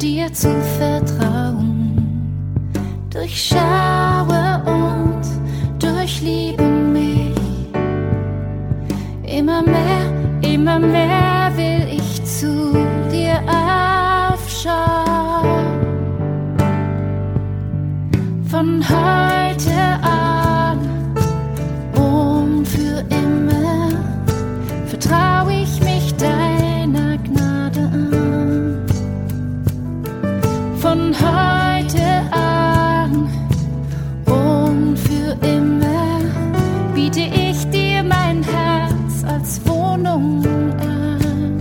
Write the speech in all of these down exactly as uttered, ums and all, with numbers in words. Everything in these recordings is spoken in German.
dir zu vertrauen. Durchschaue und durchliebe mich. Immer mehr, immer mehr will ich zu dir aufschauen. Von heute an und für immer vertraue ich mich deiner Gnade an. Von heute an und für immer biete ich dir mein Herz als Wohnung an.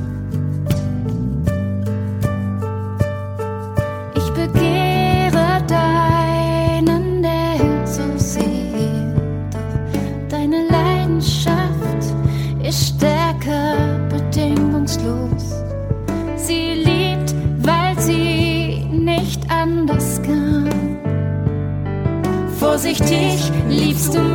Ich begehre deine Nähe so sehr, doch deine Leidenschaft ist stärker, bedingungslos. Sie liebt, weil sie nicht anders kann. Vorsichtig liebst du